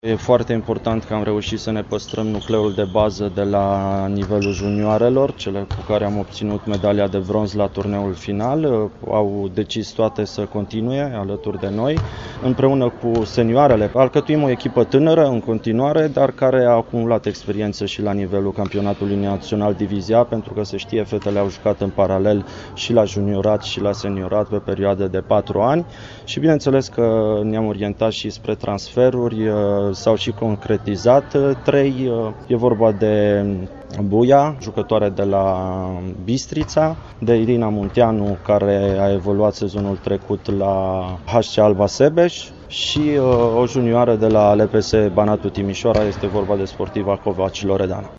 E foarte important că am reușit să ne păstrăm nucleul de bază de la nivelul junioarelor, cele cu care am obținut medalia de bronz la turneul final. Au decis toate să continue alături de noi. Împreună cu senioarele, alcătuim o echipă tânără în continuare, dar care a acumulat experiență și la nivelul campionatului național Divizia, pentru că se știe, fetele au jucat în paralel și la juniorat și la seniorat pe perioade de 4 ani și bineînțeles că ne-am orientat și spre transferuri. S-au și concretizat 3. E vorba de Buia, jucătoare de la Bistrița, de Irina Munteanu, care a evoluat sezonul trecut la HC Alba Sebeș și o junioară de la LPS Banatul Timișoara, este vorba de sportiva Covaci Loredana.